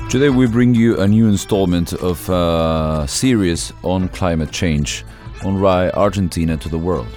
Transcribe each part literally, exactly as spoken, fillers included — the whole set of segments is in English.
Today we bring you a new installment of a series on climate change on Rai Argentina to the World.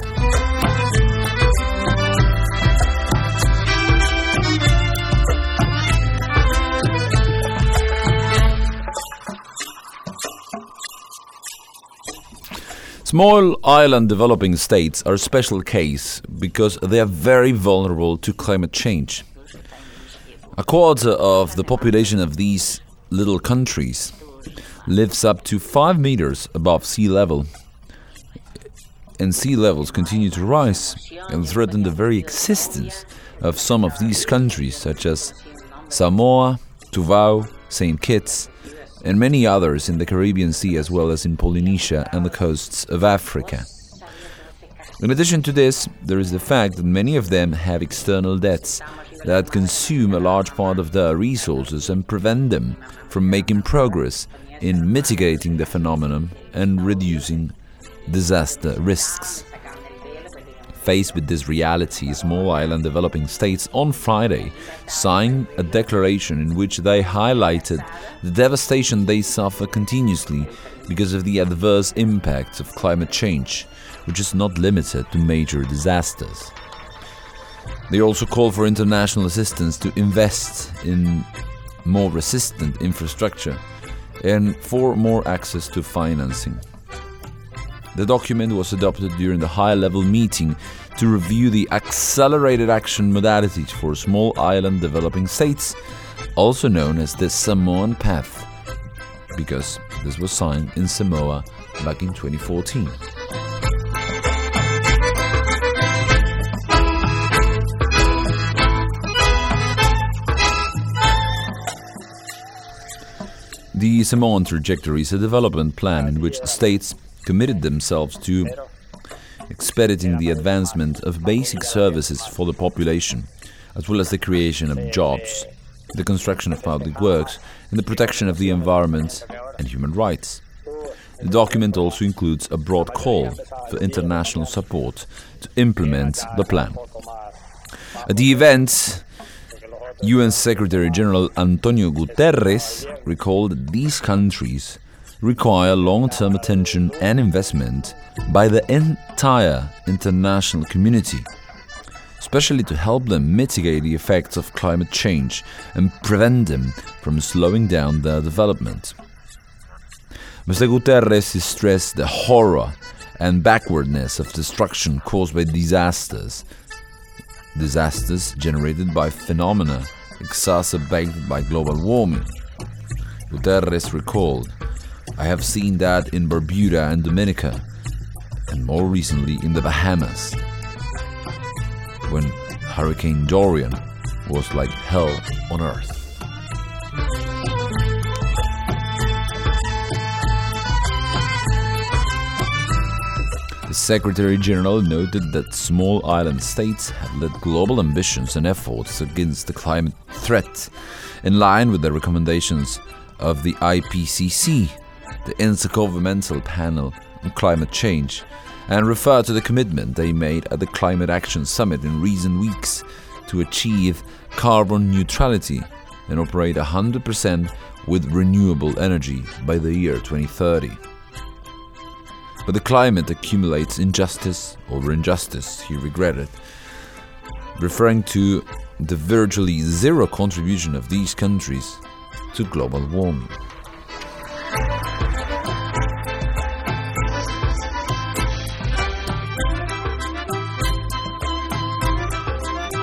Small island developing states are a special case because they are very vulnerable to climate change. A quarter of the population of these little countries lives up to five meters above sea level, and sea levels continue to rise and threaten the very existence of some of these countries, such as Samoa, Tuvalu, Saint Kitts, and many others in the Caribbean Sea, as well as in Polynesia and the coasts of Africa. In addition to this, there is the fact that many of them have external debts that consume a large part of their resources and prevent them from making progress in mitigating the phenomenon and reducing disaster risks. Faced with this reality, small island developing states on Friday signed a declaration in which they highlighted the devastation they suffer continuously because of the adverse impacts of climate change, which is not limited to major disasters. They also call for international assistance to invest in more resistant infrastructure and for more access to financing. The document was adopted during the high-level meeting to review the accelerated action modalities for small island developing states, also known as the Samoan Path, because this was signed in Samoa back in twenty fourteen. The Samoan Trajectory is a development plan in which states committed themselves to expediting the advancement of basic services for the population, as well as the creation of jobs, the construction of public works, and the protection of the environment and human rights. The document also includes a broad call for international support to implement the plan. At the event, U N Secretary General Antonio Guterres recalled that these countries require long-term attention and investment by the entire international community, especially to help them mitigate the effects of climate change and prevent them from slowing down their development. Mister Guterres stressed the horror and backwardness of destruction caused by disasters, disasters generated by phenomena exacerbated by global warming. Guterres recalled, "I have seen that in Barbuda and Dominica, and more recently in the Bahamas, when Hurricane Dorian was like hell on earth." The Secretary General noted that small island states have led global ambitions and efforts against the climate threat, in line with the recommendations of the I P C C, the Intergovernmental Panel on Climate Change, and referred to the commitment they made at the Climate Action Summit in recent weeks to achieve carbon neutrality and operate one hundred percent with renewable energy by the year twenty thirty. But the climate accumulates injustice over injustice, he regretted, referring to the virtually zero contribution of these countries to global warming.